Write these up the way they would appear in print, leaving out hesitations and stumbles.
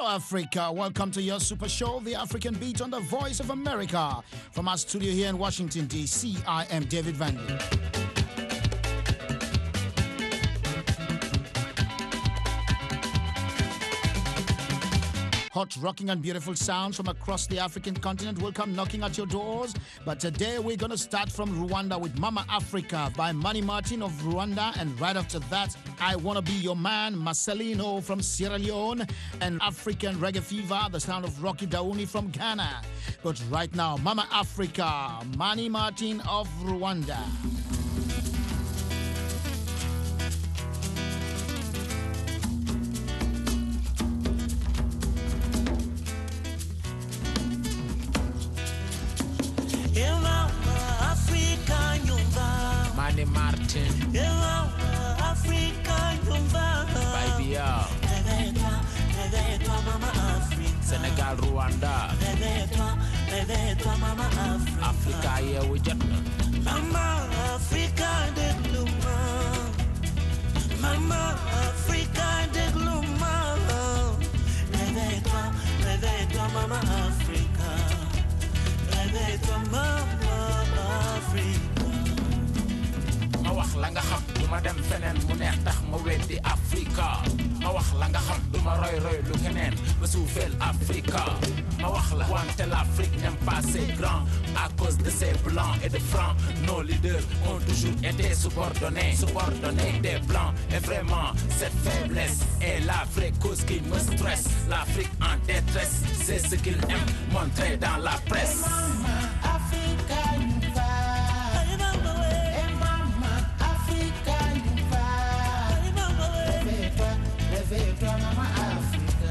Africa. Welcome to your super show, The African Beat on the Voice of America. From our studio here in Washington, D.C., I am David Vanley. Hot, rocking, and beautiful sounds from across the African continent will come knocking at your doors. But today we're going to start from Rwanda with Mama Africa by Manny Martin of Rwanda. And right after that, I Wanna Be Your Man, Marcelino from Sierra Leone. And African Reggae Fever, the sound of Rocky Dauni from Ghana. But right now, Mama Africa, Manny Martin of Rwanda. Manny Martin, Africa, baby, Senegal, Rwanda, Africa, here we just Mama Africa de Gluma, Mama Africa de Gluma, réveille-toi, Mama Africa, réveille-toi, Mama Africa. ma wax la nga xam duma dem feneen mu neex tax ma weddi Africa ma wax la nga xam duma roy lu keneen ma suufeel Africa ma wax la wante l'Afrique n'aime pas ses grands à cause de ses blancs et de francs nos leaders ont toujours été subordonnés des blancs et vraiment cette faiblesse est la vraie cause qui me stresse l'Afrique en détresse c'est ce qu'ils aiment montrer dans la presse. Réveille-toi, Mama Africa.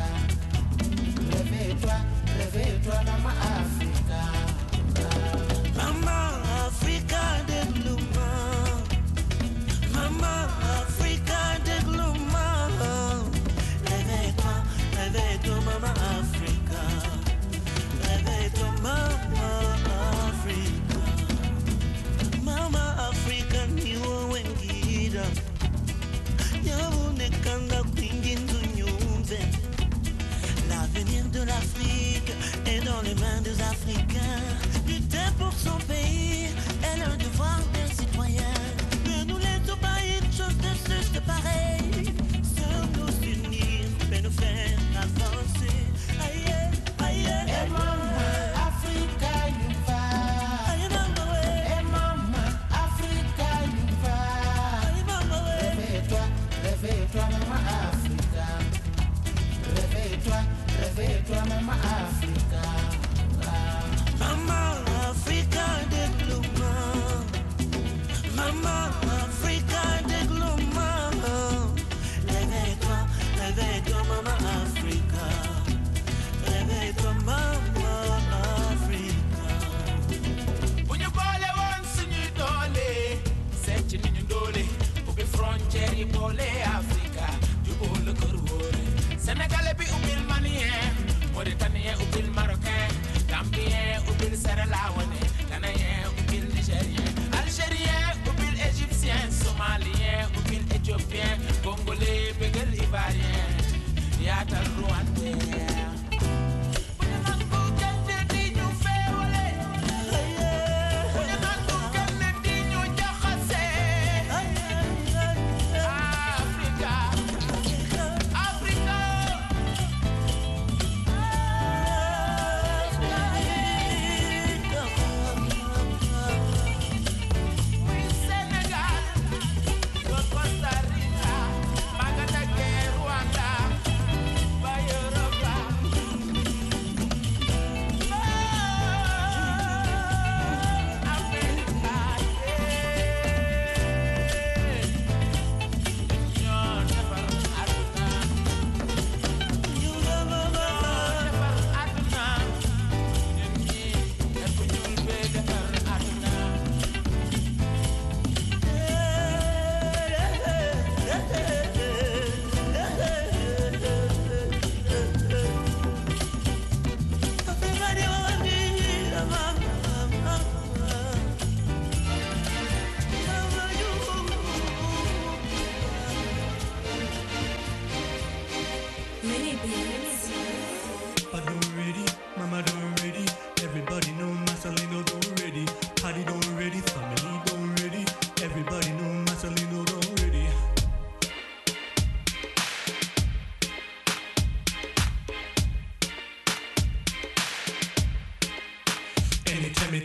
Réveille-toi, Mama Africa. Mama Africa de Gluma. Mama Africa de Gluma. Réveille-toi, Mama Africa. Réveille-toi, Mama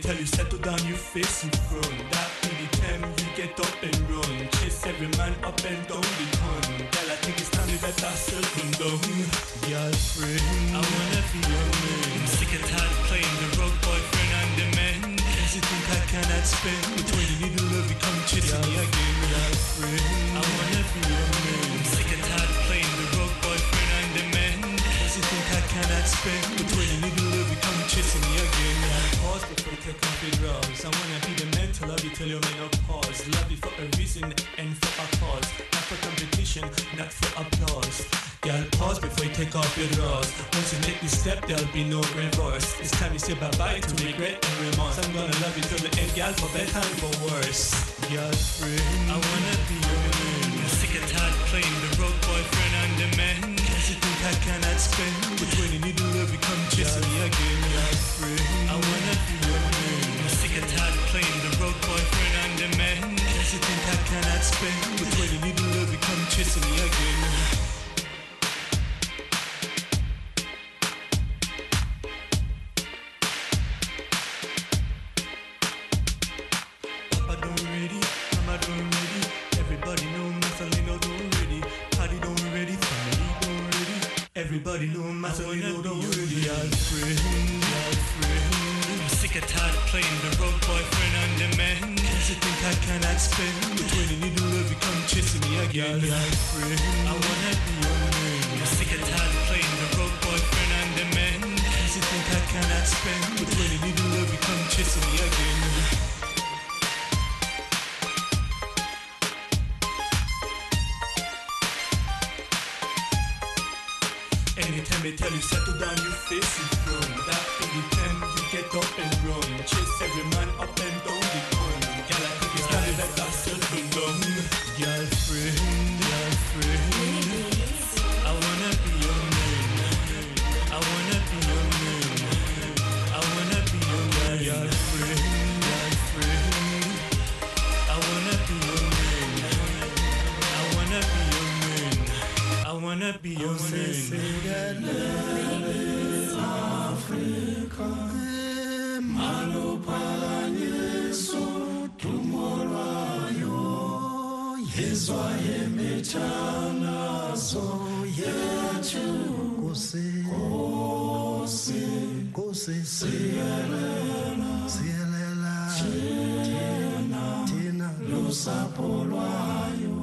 tell you, settle down, you face in front. That any time you get up and run, chase every man up and down the con. Girl, I think it's time you better settle down. Girlfriend, I wanna be your man. I'm sick and tired of playing the road boyfriend and the man. Cause you think I cannot spend, but when you need love, you come chasing me again. Girlfriend, I wanna be your man. I'm sick and tired of playing the road boyfriend and the man. Cause you think I cannot spend, but when you need love, you come chasing me again. Pause before you take off your drawers. I wanna be the man to love you till your menopause. Love you for a reason and for a cause. Not for competition, not for applause. Girl, pause before you take off your drawers. Once you take this step, there'll be no reverse. It's time you say bye-bye to regret and remorse. I'm gonna love you till the end, girl, for better and for worse. Girlfriend, I wanna be your man. I'm sick and tired of playing the road boyfriend and the man. Cause you think I cannot spend, but when you need love, you come chasing me again. Girlfriend, I wanna be your man. I'm sick and tired of playing the road boyfriend and the man. Cause you think I cannot spend, but when you need love, you come chasing me again. Everybody know Masolino don't ready. Girlfriend, I'm sick and tired of playing the road boyfriend and the man. Cause you think I cannot spend, but when you need love, you come chasing me again. Girlfriend, I wanna be your man. I'm sick and tired of playing the road boyfriend and the man. Cause you think I cannot spend, but when you need love, you come chasing me again. Anytime they tell you settle down, you face in front. That anytime you get up and run, chase every man up and down the con. Girl, I think it's time you better settle down. Girlfriend, I wanna be your man. I wanna be your man. I wanna be your man. Girlfriend, I wanna be your man. I wanna be your man. I wanna be your man. Africa, malophalanyeso tumolwayo yezwa yemithanazo yethu Nkosi siyelela thina lusapho lwayo.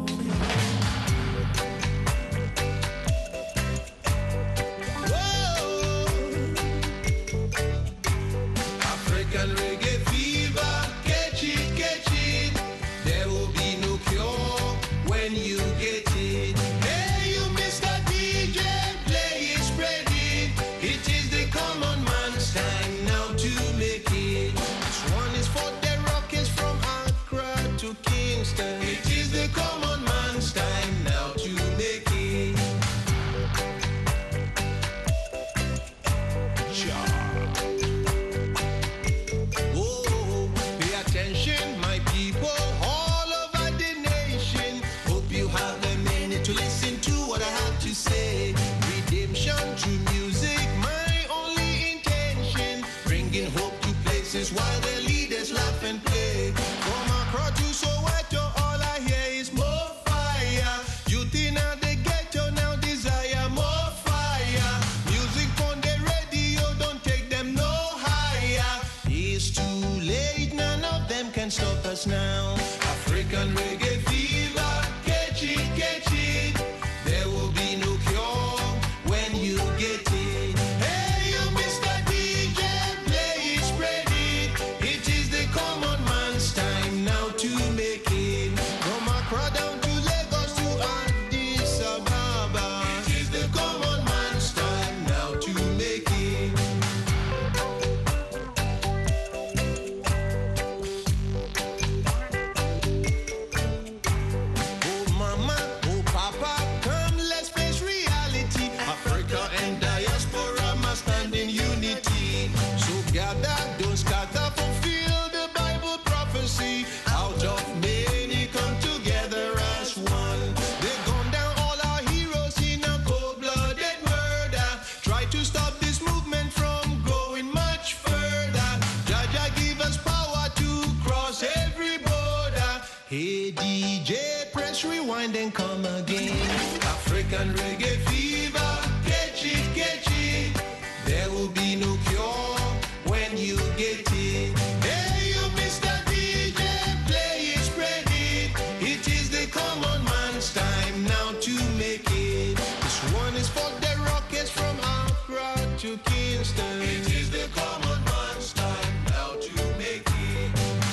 African reggae fever. Catch it, there will be no cure when you get it. Hey, you Mr. DJ, play it, spread it. It is the common man's time now to make it. This one is for the rockets from Accra to Kingston. It is the common man's time now to make it.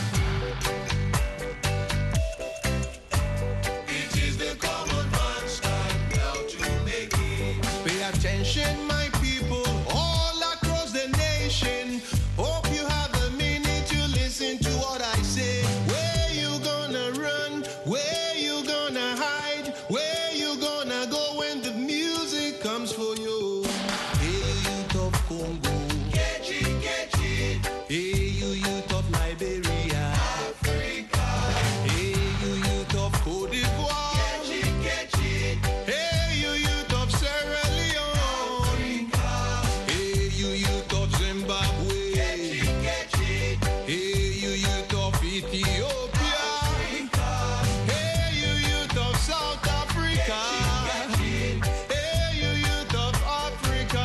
It is the common man's time now to make it. Pay attention, my people, all across the nation. Hope you have a minute to listen to what I say. Where you gonna run? Where you gonna hide? Where you gonna go when the music comes for you? Hey, you youth of Congo, catch it. Hey, you youth of Liberia, Africa. Hey, you youth of Cote d'Ivoire, catch it. Hey, you youth of Sierra Leone, Africa. Hey, you youth of Zimbabwe, catch it. Hey, you youth of Ethiopia, Africa. Hey, you youth of South Africa, hey, you youth of Africa.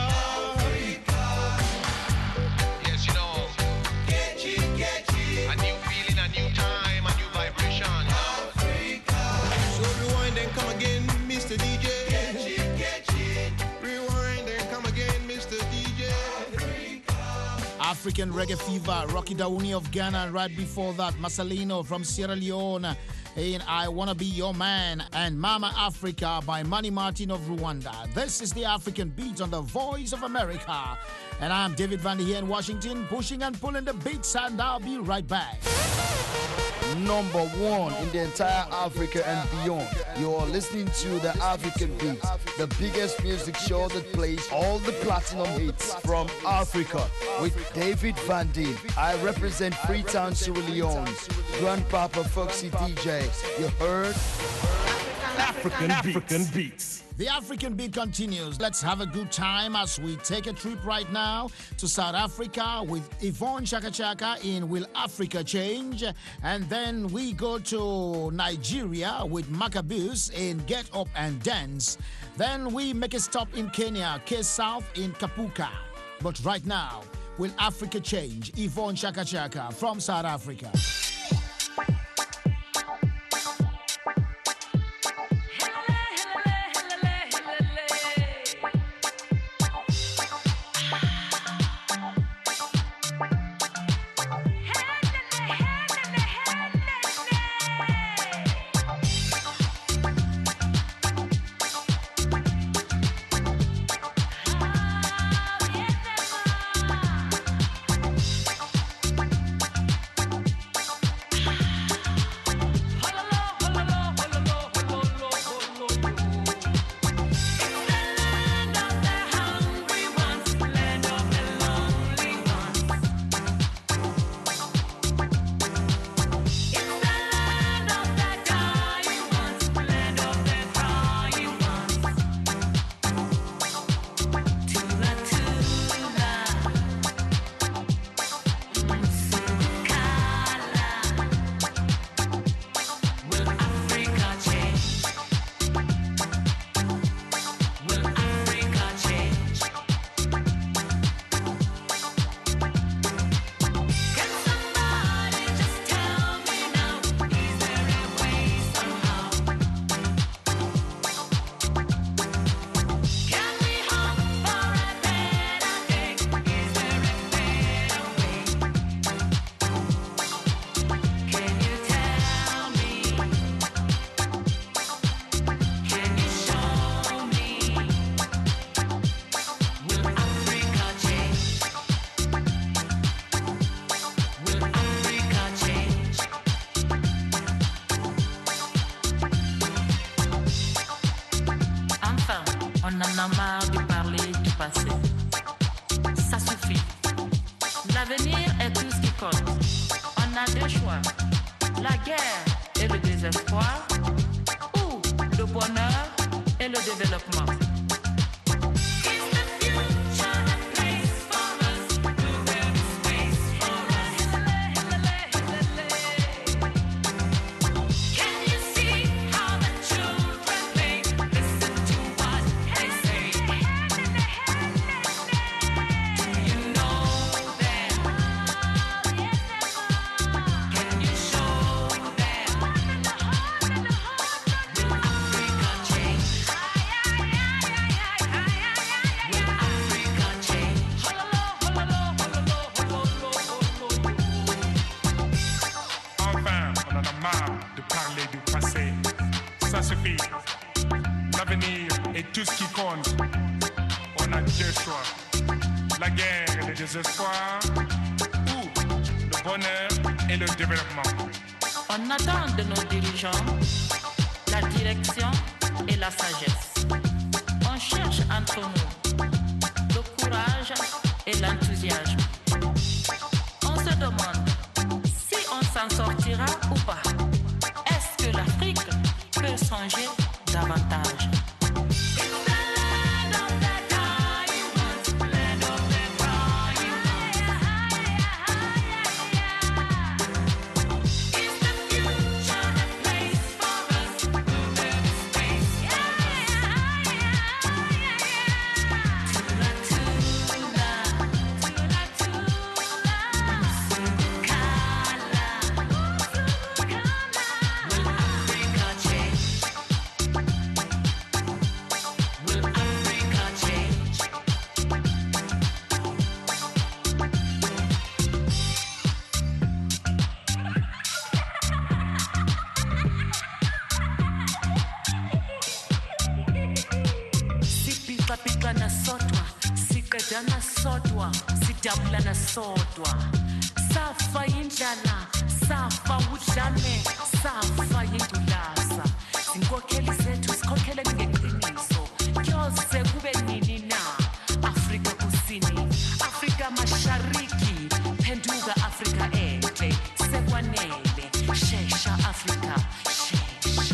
Yes, you know, Catch it. a new feeling, a new time, a new vibration. So rewind and come again, Mr. DJ. Catch it. Rewind and come again, Mr. DJ. African Reggae Fever, Rocky Dauni of Ghana, and right before that, Masalino from Sierra Leone in I Wanna Be Your Man, and Mama Africa by Manny Martin of Rwanda. This is the African Beat on the Voice of America. And I'm David Vandy here in Washington, pushing and pulling the beats, and I'll be right back. Number one in the entire Africa and beyond. You're listening to the African Beat, the biggest music show that plays all the platinum hits from Africa with David Van Dien. I represent Freetown, Sierra Leone. Grandpapa Foxy DJ. You heard? African beats. The African Beat continues. Let's have a good time as we take a trip right now to South Africa with Yvonne Chaka Chaka in Will Africa Change? And then we go to Nigeria with Maccabees in Get Up and Dance. Then we make a stop in Kenya, K-South in Kapuka. But right now, Will Africa Change? Yvonne Chaka Chaka from South Africa. On en a marre de parler du passé. Ça suffit. L'avenir est tout ce qui compte. On a deux choix. La guerre et le désespoir, ou le bonheur et le développement. Can you see how the children play? Listen to what l'avenir et tout ce qui compte. On a deux choix, la guerre et le désespoir, ou le bonheur et le développement. On attend de nos dirigeants la direction et la sagesse. On cherche entre nous le courage et l'enthousiasme. On se demande si on s'en sortira ou pas. Est-ce que l'Afrique peut changer davantage? Sodwa safa indlala safa udlame safa indulasa sinkokheli zethu sikhokhele ngeqiniso kyoze kube nini na Afrika kusini Afrika mashariki phenduka Afrika enhle sekwanele shesha Afrika shesha.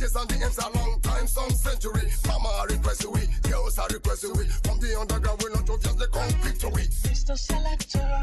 L's and the M's a long time, some century. Mama request we, girls are request we. From the underground, we're not obviously compete to we. Mr. Selector,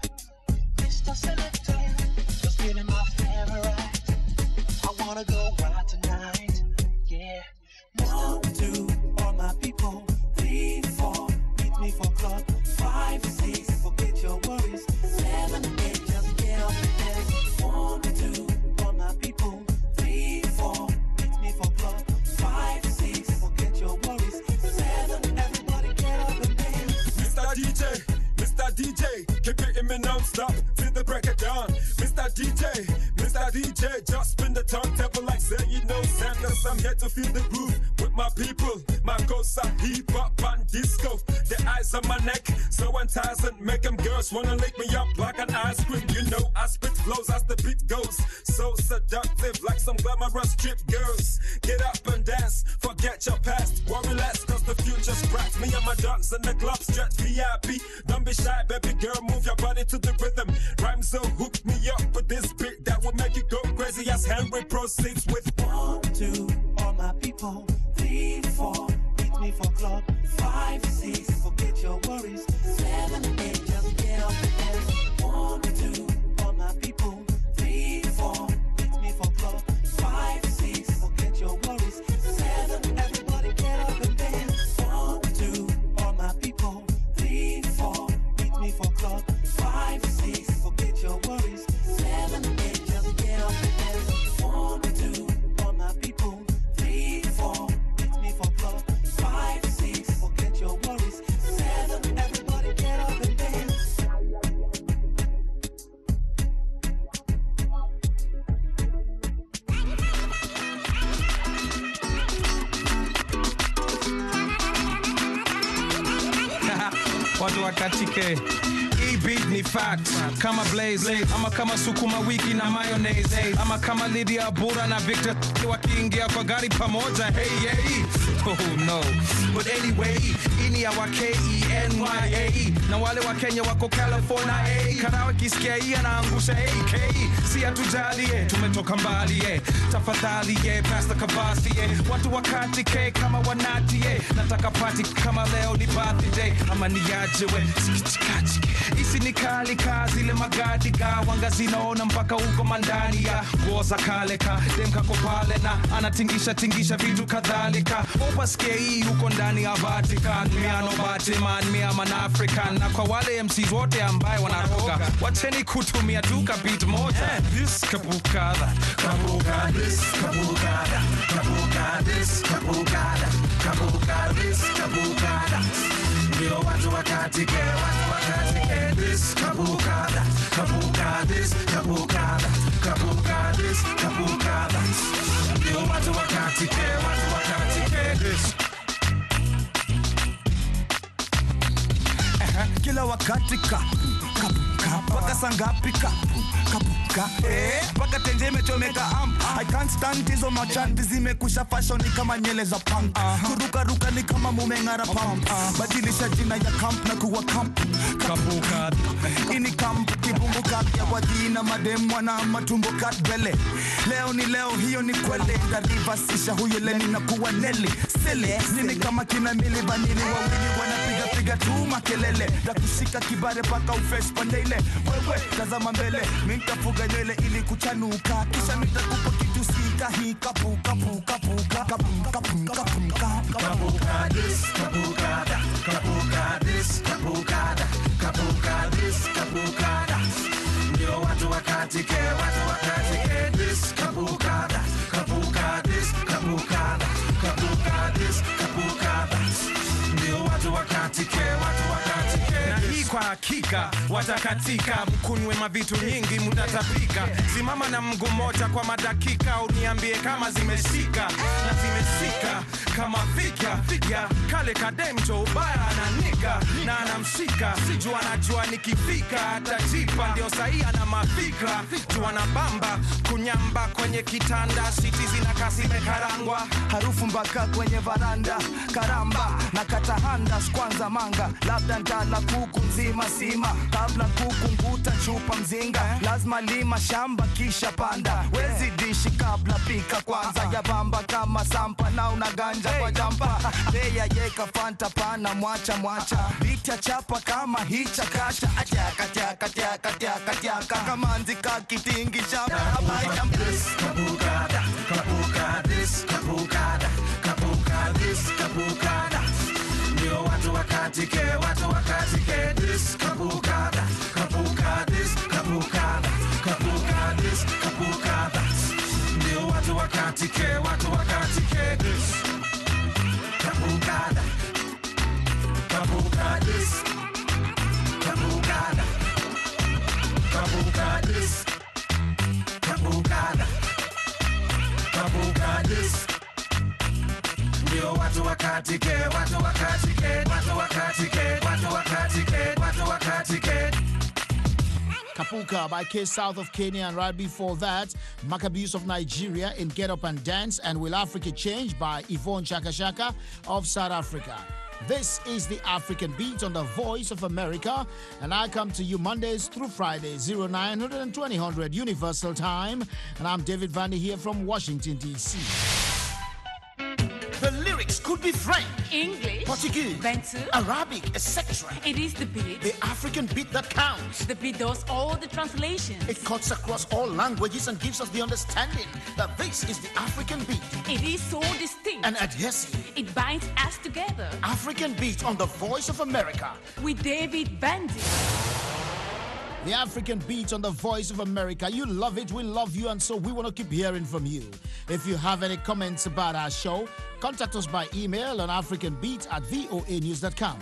just feeling my favorite. I wanna go wild tonight, yeah. 1, 2, all my people. 3, 4, meet me for club. 5, 6, forget your worries. 7, 8, just get up and dance. 1, 2, all my people. 3, 4, meet me for club. 5, 6, forget your worries. 7, everybody get up and dance. Mr. DJ, keep hitting me non-stop till the break of dawn. Mr. DJ, just spin the turntable like say you know Sanders. I'm here to feel the groove with my people. My ghosts are hip-hop and disco. The eyes on my neck, so enticing, make them girls wanna lick me up like an ice cream. You know I spit flows as the beat goes, so seductive like some glamorous strip girls. Get up and dance, forget your past, worry less cause the future's bright. Me and my dogs in the club, stretch VIP. Don't be shy, baby girl, move your body to the rhythm. Rhymes so hook me up with this beat that will make you go crazy as Henry proceeds with 1, 2, all my people. 3, 4, meet me for club. 5, 6, forget your worries. 7, 8, just get up and dance. 1, 2, all my people. 3, 4, meet me for club. 5, 6, forget your worries. 7, everybody get up and dance. 1, 2, all my people. 3, 4, meet me for club. 5, 6, forget your worries. 7, 8, just get up and dance. 1, 2, all my people. 3, 4, meet me for club. 5, 6, forget your worries. 7, everybody get up and dance. Watu wakatike hii beat ni fact kama blaze ama kama sukuma wiki na mayonnaise ama kama Lydia Bura na Victor wakiingia kwa gari pamoja. Hey oh no, but anyway ini ya wa KENYA na wale wa Kenya wako California. Karawa kisikia hii anaangusha AK. Si hatujalie tumetoka mbali tafadhali Pastor Kabasi watu wakatike kama wanati nataka party kama leo ni birthday ama niaje isi ni kali kazi ile magadi wanga zinaona mpaka huko mandani ya goza kale ka demka ko pale na anatingisha vitu kadhalika. Opasikia hii huko ndani ya Vatican. Miano Batman, miama na African. Na kwa wale MCs wote ambaye wanaroga wacheni kutumia tuka beat moja. This kabukada, kabukada, this kabukada, kabukada, this kabukada, kabukada, this kabukada. Ndio watu wakatike this kabukada, kabukada, this kabukada, kabukada, this kabukada. Ndio watu wakatike this. Kila wakati kapuka paka sangapika kapuka paka tenje imechomeka I can't stand hizo machanti zimekusha fashion ni kama nyele za punk. Kuruka ni kama mumengara pump. Badilisha jina ya camp na kuwa camp kapuka. Ini camp kibumbuka ya wadina mademu na matumbo katbele. Leo ni leo, hiyo ni kweli. Ndarivasisha huyo leni na kuwa neli sele. Nini kama kina mili vanili wawili piga tu makelele. Dakushika kibare paka ufresh pandele. Wewe tazama mbele, mintafuga nywele ili kuchanuka. Kisha nitakupa kitu sika hii kapuka. Kapuka this, kabukada, kapuka this, kabukada, kapuka this, kabukada. Ndio watu wakatike this, kabukada, kapuka this, kabukada, kapuka this, kabukada. Ndio watu wakatike na hii kwa hakika watakatika. Mkunywe mavitu nyingi mutatapika. Simama na mguu moja kwa madakika. Uniambie kama zimeshika na zimeshika kama fika ya kale kademjo ubaya ananika na anamshika. Jua anajua nikifika atajipa. Ndio sahi ana mafikra. Jua na bamba kunyamba kwenye kitanda. Shiti zinakasi mekarangwa. Harufu mpaka kwenye varanda. Karamba na katahanda kwanza manga. Labda ndala kuku mzima sima. Kabla kuku nguta chupa mzinga. Lazima lima shamba kisha panda. Wezi dishi kabla pika kwanza ya bamba kama sampa na unaganja kwa jampa Beya yeka fanta pana mwacha Beat ya chapa kama hicha kasha Atiaka Kamanzi kakitingi shaba This kabukada This kabukada This kabukada Ndio watu wakatike This kabukada This kabukada This kabukada Ndio watu wakatike This kabukada This kabukada This kabukada This ndio watu wakatike Kapuka by K South of Kenya, and right before that, Maccabees of Nigeria in Get Up and Dance, and Will Africa Change by Yvonne Chaka Chaka of South Africa. This is the African Beat on the Voice of America, and I come to you Mondays through Fridays, 0900 and 2000 Universal Time, and I'm David Vandy here from Washington, D.C. The lyrics could be French, English, Portuguese, Bantu, Arabic, etc. It is the beat. The African beat that counts. The beat does all the translations. It cuts across all languages and gives us the understanding that this is the African beat. It is so distinct and adhesive. It binds us together. African Beat on the Voice of America with David Bandy. The African Beat on the Voice of America. You love it, we love you, and so we want to keep hearing from you. If you have any comments about our show, contact us by email on africanbeat@voanews.com.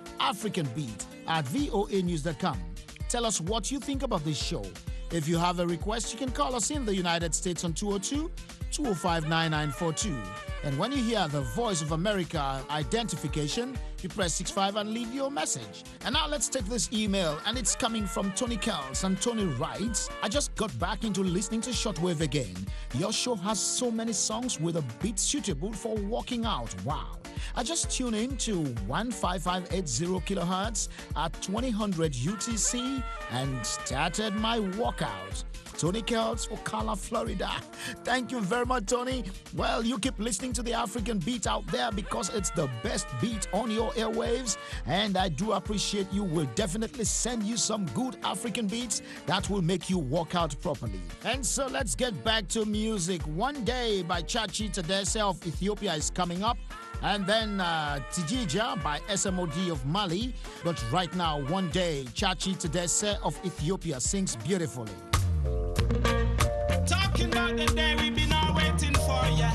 africanbeat@voanews.com. Tell us what you think about this show. If you have a request, you can call us in the United States on 202-205-9942. And when you hear the Voice of America identification, you press 65 and leave your message. And now let's take this email, and it's coming from Tony Kells. And Tony writes, I just got back into listening to Shortwave again. Your show has so many songs with a beat suitable for walking out. Wow. I just tuned in to 15580 kilohertz at 2000 UTC and started my walkout. Tony Kells for Ocala, Florida. Thank you very much, Tony. Well, you keep listening to the African Beat out there because it's the best beat on your airwaves, and I do appreciate you. We'll definitely send you some good African beats that will make you walk out properly. And so let's get back to music. One Day by Chachi Tadesse of Ethiopia is coming up, and then Tijija by SMOD of Mali. But right now, One Day, Chachi Tadesse of Ethiopia sings beautifully. Talking about the day we've been all waiting for, yeah.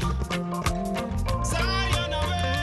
Zion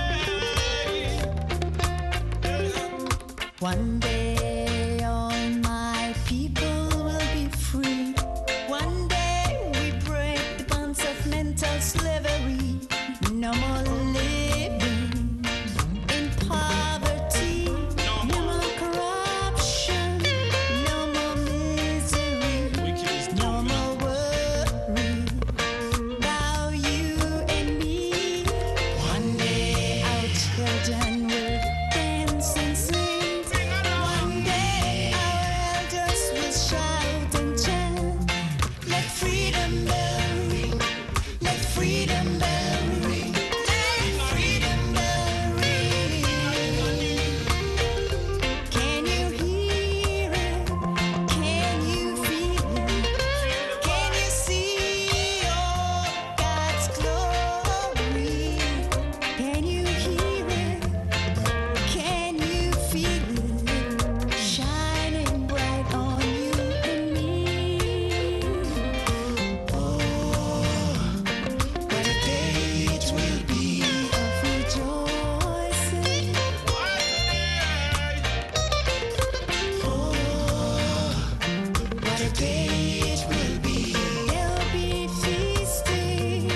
away. One day all my people will be free. One day we break the bonds of mental slavery. No more living in poverty. No more corruption. No more misery. No more worry about you and me. One day our children will dance and sing. One day our elders will shout and chant. Let freedom bell ring. Let freedom bell ring. Let freedom bell ring. Can you hear it? Can you feel it? Can you see all God's glory? Can you hear it? Can you feel it? Shining bright on you and me. Oh, what a day it will be of rejoicing. Oh, what a day it will be. There'll be feasting.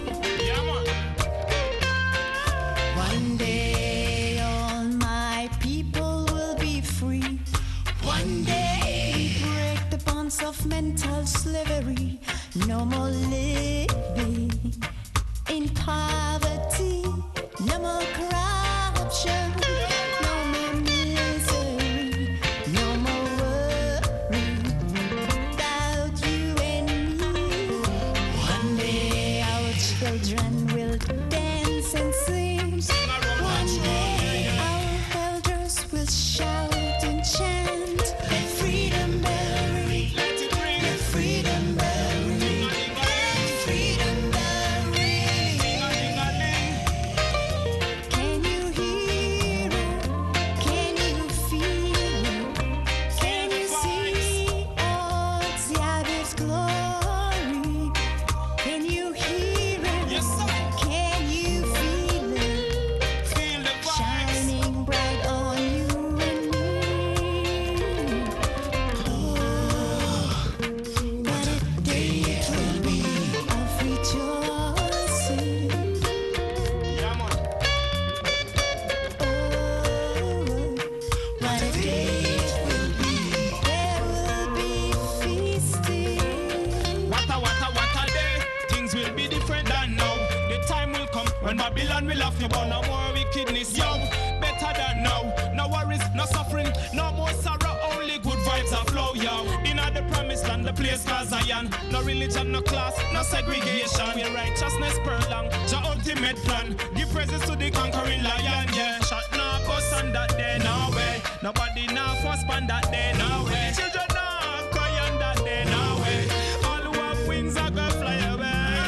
One day all my people will be free. One day we break the bonds of mental slavery. No more living in poverty. No more corruption. No more misery. No more worry about you and me. One And Babylon will have to burn. No more wickedness, yo. Better than now. No worries, no suffering, no more sorrow. Only good vibes are flow, yo. In the promised land, the place called Zion. No religion, no class, no segregation. Where righteousness prolong, the ultimate plan. Give praises to the conquering lion, yeah. Shot no bus on that day, no way. Nobody now force pan that day, no way. Children now cry on that day, no way. All who have wings are gonna fly away.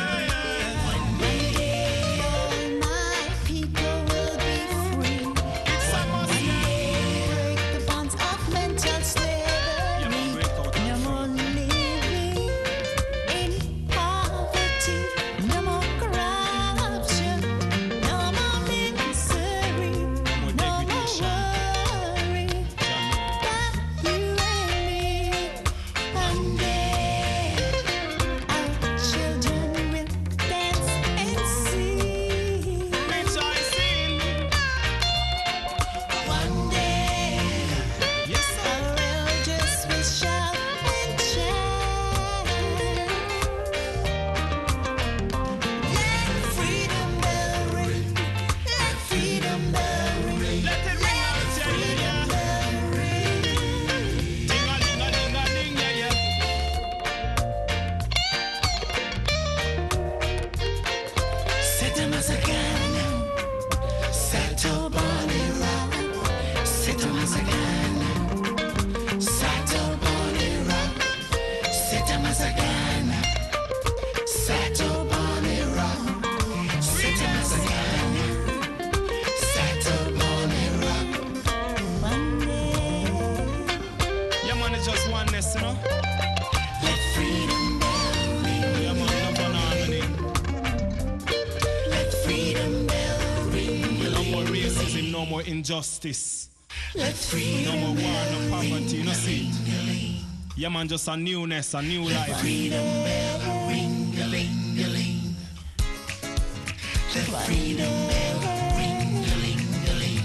Injustice. No more war, no poverty, no see. Yeah, man, just a newness, a new life. Freedom bell ring-a-ling-a-ling. Let freedom bell ring-a-ling-a-ling.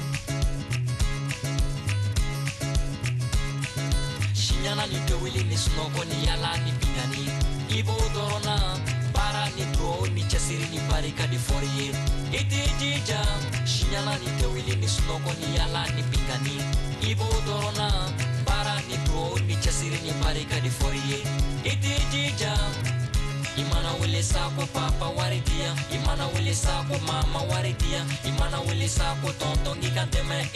Shinyana ni tewili ni snoko ni yala ni pingani. Ibo dorona para ni tuo ni chasiri ni barika di forie. Iti jija Shinyana ni tewili ni snoko ni yala ni pingani. Ibo dorona para ni tuo ni chasiri ni barika di forie. Iti jija Imana wile sako papa waridia. Imana wile sako mama waridia. Imana wile sako tonton giganteme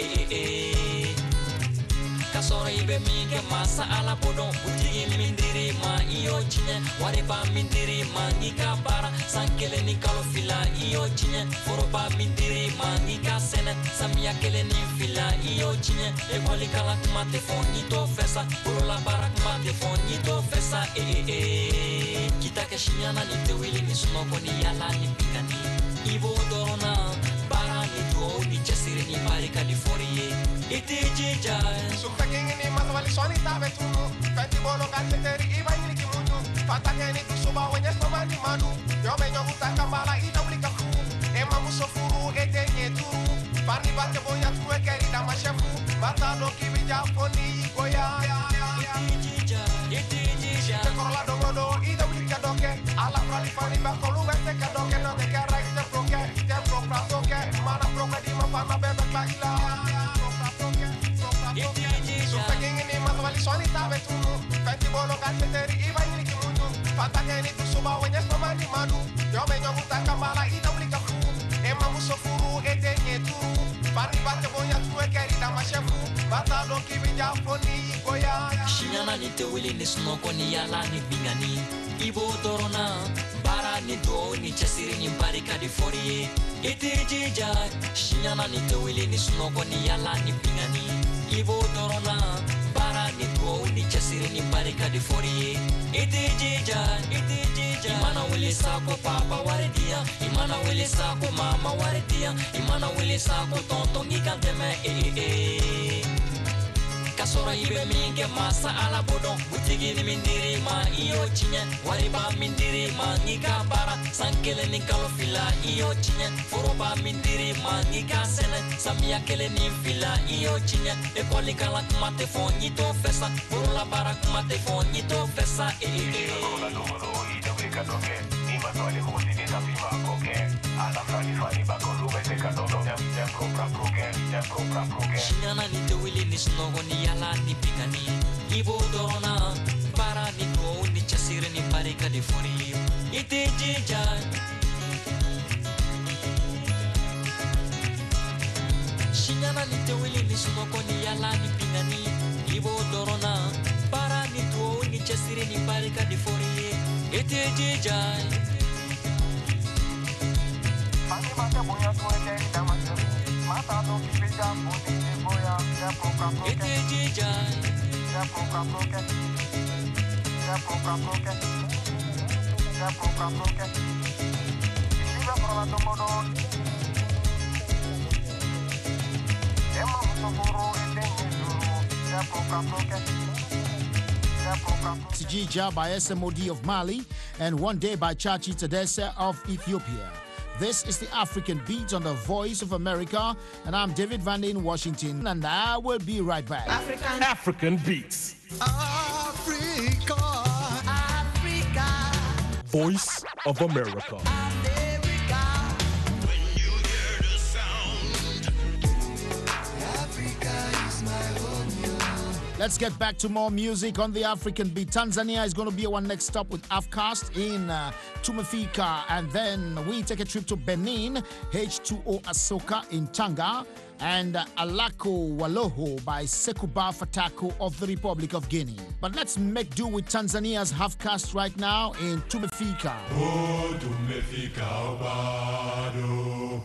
Kasora ibe mike masa ala bodon. Butigi mindiri ma iyo chinye. Wariba mindiri ma nika bara. Sankele ni kalofila iyo chinye. Foroba mindiri ma nika sene. Samia kele ni fila iyo chinye. Ekoli kala kumate foni to fesa. Urola bara kumate foni to fesa Kita ke Shinyana ni tewili ni sunoko ni yala ni pikani. Ibo dorona bara ni tuo ni chasiri ni barika di forie. Iti jija Suktaking ini maswali swani tabe tunu. Feti bolo kalseteri iba ini kimundu. Fatake ni tusuba wenyes mamani manu. Yo menyo utaka mala ida ulika fu. Ema musofuru etenye turu. Fani bate bonya tuwe kerida mashefu. Bata doki bija foni goya. Iti jija Tekorola dogodo ida ulika doke. Ala prali fani bakolu wete kadoke. No te kera ite proke. Ite prokra doke. Mana proke di mafana bebe klaila. Suktaking ini maswali swani tabe tunu. Feti bolo kalseteri iba ini kimundu. Fatake ni tusuba wenyes mamani manu. Yo menyo utaka mala ida ulika fu. Ema musofuru etenye turu. Fani bate bonya tuwe kerida mashefu. Bata doki bija foni goya. Shinyana ni tewili ni snoko ni yala ni pingani. Ibo dorona bara ni do ni chasiri ni barika di forie. Iti jija Shinyana ni tewili ni snoko ni yala ni pingani. Ibo dorona bara ni do ni chasiri ni barika di forie. Iti jija Imana wile sako papa waridia. Imana wile sako mama waridia. Imana wile sako tonton giganteme Kasora ibe minge masa ala bodon. Butigi ni mindiri ma iyo chinye. Wariba mindiri ma nika bara. Sankele ni kalofila iyo chinye. Foroba mindiri ma nika sene. Samia kele ni fila iyo chinye. Ekoli kala kumate fonyi to fesa. Forola bara kumate fonyi to fesa Shinyana ni te wili ni snogo ni yala ni pingani Ibo dorona para ni go ni chasire ni parika di fori Ite jija Shinyana ni te wili ni snogo ni yala ni pingani Ibo dorona para ni go ni chasire ni parika di fori Ite jija Sijija by SMOD of Mali and One Day by Chachi Tadesse of Ethiopia. This is the African Beat on the Voice of America, and I'm David Van in Washington, and I will be right back. African Beats. Africa. Voice of America. Let's get back to more music on the African Beat. Tanzania is going to be our next stop with Afcast in Tumefika. And then we take a trip to Benin, H2O Asoka in Tanga, and Alako Waloho by Sekuba Fatako of the Republic of Guinea. But let's make do with Tanzania's Halfcast right now in Tumefika. Oh, Tumefika, Obado.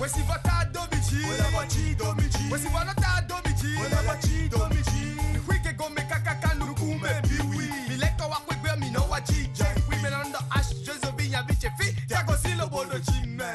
Wesi vota domiji. Wesi vota domiji. Wiki go make kaka nukumbe biwi. Mileko wa kwegbe mi no wa jije. Women on the ash Josephine biche fi. Tago silo bodo chime.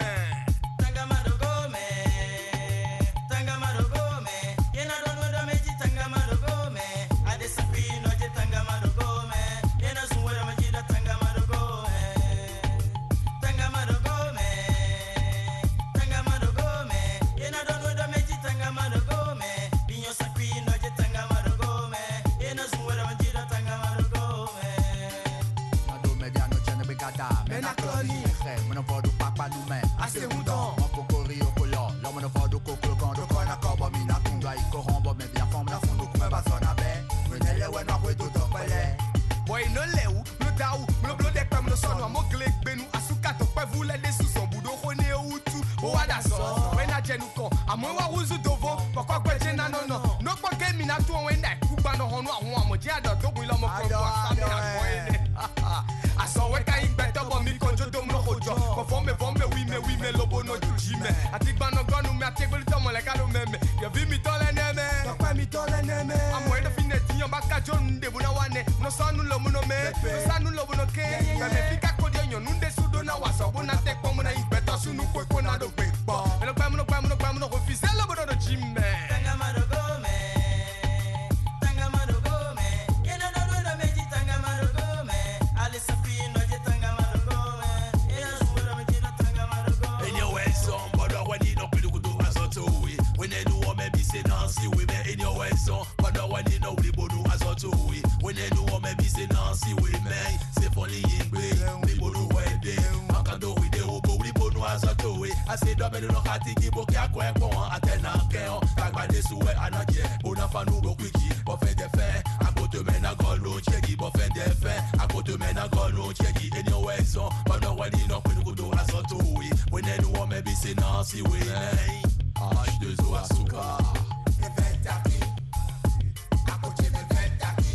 Boy no leu, no dau, no blode kwa no sono mo glek benu asuka to kwa vule de sous son budo khone utu o wada so when a jenu ko amwe wa wuzu dovo pokwa kweje na no kwa kemi na to wenda kugba no hono ahun amoje ado to bu lo mo ko wa sami akoene aso we kan beto bo mi konjo do mo hojo ko vombe wi me lobo no jime ati gba no gonu me ati gbelu to mo le ka lo meme yo vi mi to le neme to kwa mi to le neme amwe do fineti yon baka jonde bu na wane no sanu lo no me sanu lo no ke me fika ko de yon nunde sudo na waso bu na te ko mo na beto sunu ko na do pe po no kwa mo no refuse lo bo do jime tanga madogo me yena do meji tanga madogo me ale safi no je tanga madogo me yena sudo me je tanga madogo in your way son but when you no pidu kudu azoto we when you do me be say nancy we me in your way son but when you no we bodu azoto we when you do me be say nancy we me say for the ingbe we bodu wede akando we de obo we bodu azoto we I say do me no hati gibo kya ko ekon atena ke on tagbade suwe anaje bona fanu go kwiki bo fe de fe akoto me na golo chegi bo fe de fe akoto me na golo chegi in your way son but when you no pidu kudu azoto we when you do me be say nancy we H2O Asuka Eventaki Akoche me ventaki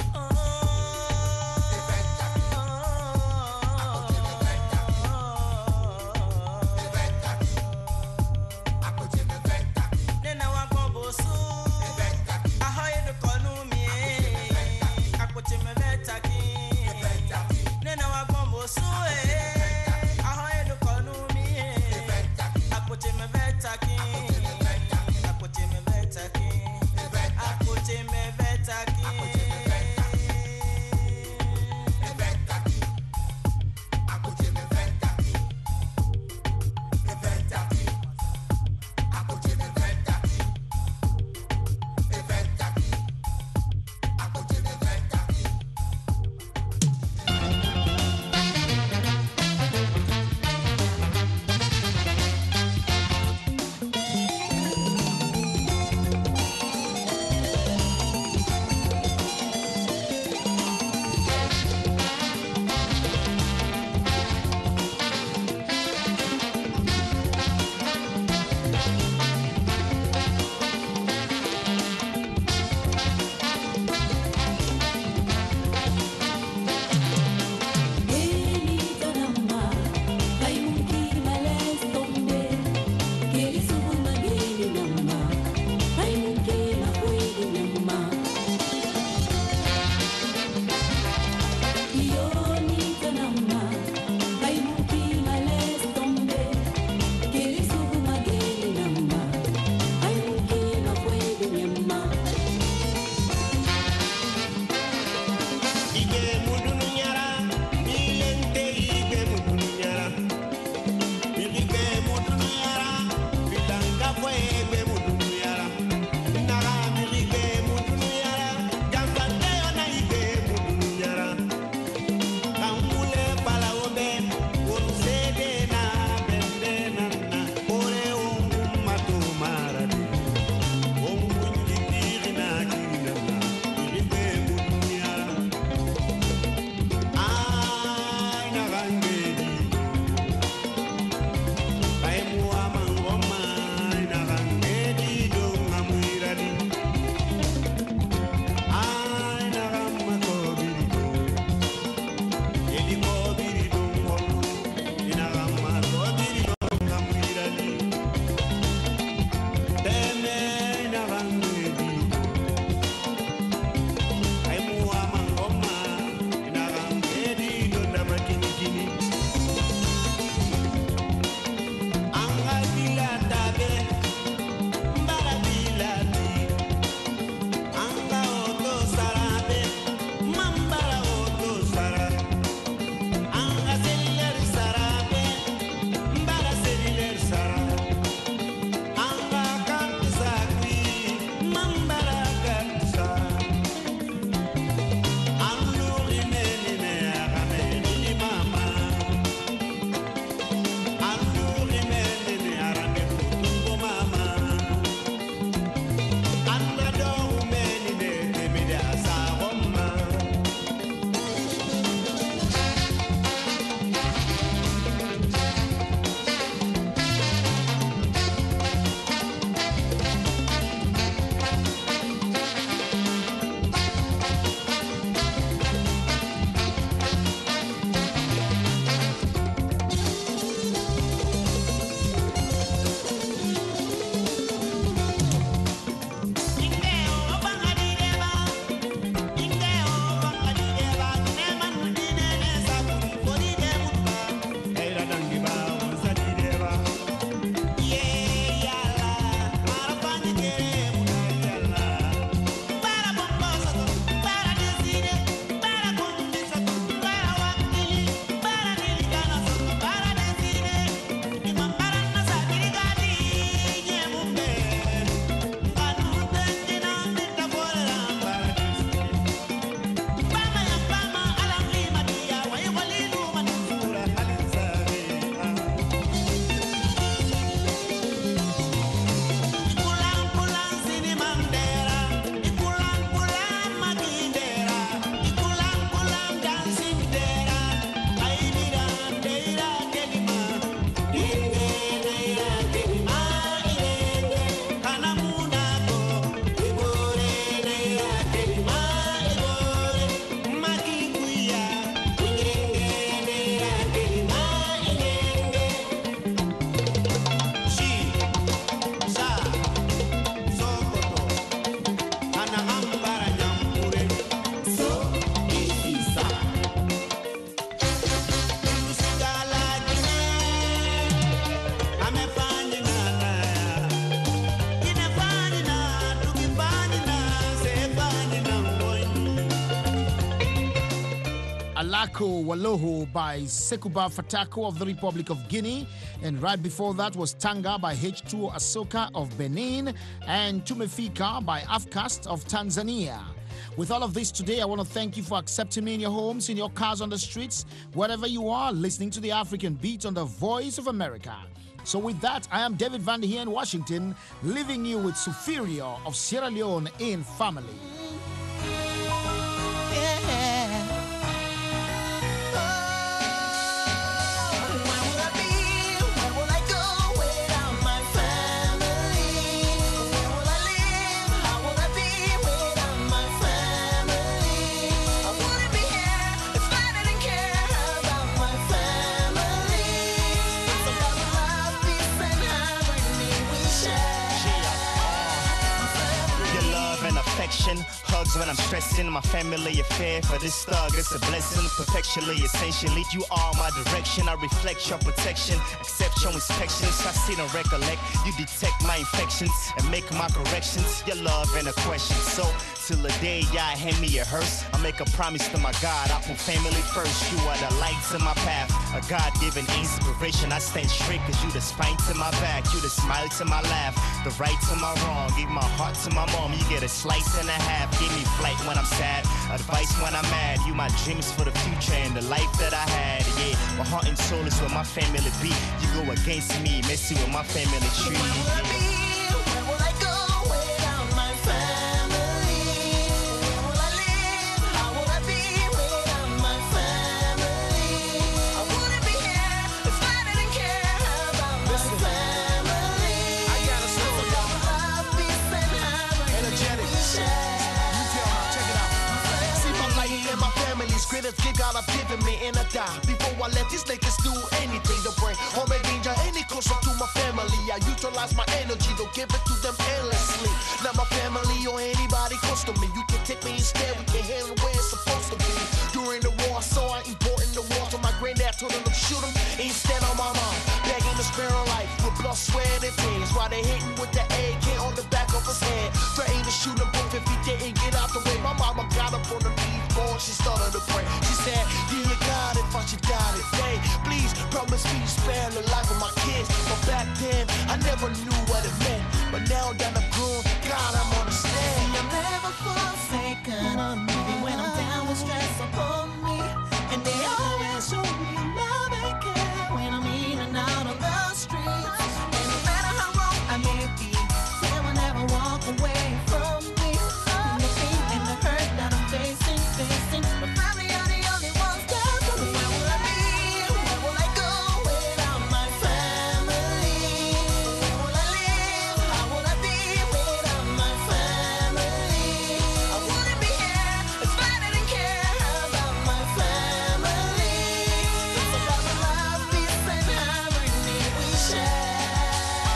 Akoche me ventaki Nena wa bobosu Eventaki Ahoye de konumi Akoche me ventaki Nena wa bobosu Ahoye de konumi Akoche me ventaki Malako Waloho by Sekuba Fatako of the Republic of Guinea. And right before that was Tanga by H2O Asoka of Benin. And Tumefika by Afcast of Tanzania. With all of this today, I want to thank you for accepting me in your homes, in your cars, on the streets, wherever you are, listening to the African Beat on the Voice of America. So with that, I am David Van here in Washington, leaving you with Superior of Sierra Leone in Family. Hugs when I'm stressing, my family affair for this thug, it's a blessing, perpetually, essentially, you are my direction, I reflect your protection, accept your inspections, I sit and recollect, you detect my infections, and make my corrections, your love and a question, so, till the day y'all hand me a hearse, I make a promise to my God, I put family first, you are the light to my path, a God-given inspiration, I stand straight, cause you the spine to my back, you the smile to my laugh, the right to my wrong, give my heart to my mom, you get a slice and a half, give me flight when I'm sad, advice when I'm mad, you my dreams for the future and the life that I had, yeah, my heart and soul is where my family be, you go against me, messing with my family tree, yeah. Give God have given me in a die. Before I let these niggas do anything to bring home and danger any closer to my family. I utilize my energy, don't give it to them endlessly. Not my family or anybody close to me. You can take me instead, we can handle where it's supposed to be. During the war, I saw I important the war, so my granddad told him to shoot him instead on my mom. Begging to spare her life with blood, sweat, and tears. While they hitting with the AK on the back of his head. Threatening to shoot him both if he didn't get out the way. My mama got up on the knees, born, she started to pray. She said, dear God, if I should die today, please promise me to spare the life of my kids. But back then, I never knew what it meant. But now that I'm grown, God, I'm understand. I'm never forsaken, even when I'm down with stress upon me. And they always show me love and care when I'm in and out of the streets. And no matter how wrong I may be, they will never walk away from me. The pain and the hurt that I'm facing. My family are the only ones there for me. Where will I be? Where will I go without my family? Where will I live? How will I be without my family? I wouldn't be here if I didn't care about my family. It's about the love, peace, and harmony we share.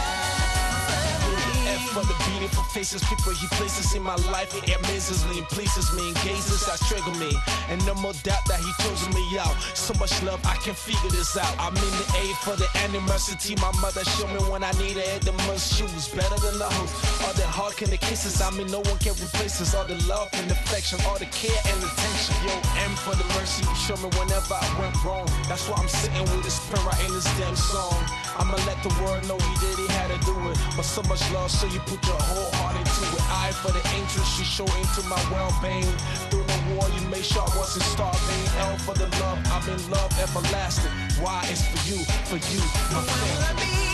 F for the beautiful faces, people he places in my life. It amazes me, pleases me, engages that trigger me. And no more doubt that he chosen me out. So much love, I can figure this out. I'm in the A for the animosity. My mother showed me when I needed it the most. She was better than the host. All the hug and the kisses, I mean no one can replace us. All the love and affection, all the care and attention. Yo, M for the mercy you show me whenever I went wrong. That's why I'm sitting with this pen writing this damn song. I'ma let the world know he did, he had to do it. But so much love, so you put your whole heart into it. I for the interest you show into my well-being. Through the war, you made sure I wasn't starving. L for the love, I'm in love everlasting. Why? It's for you, my family.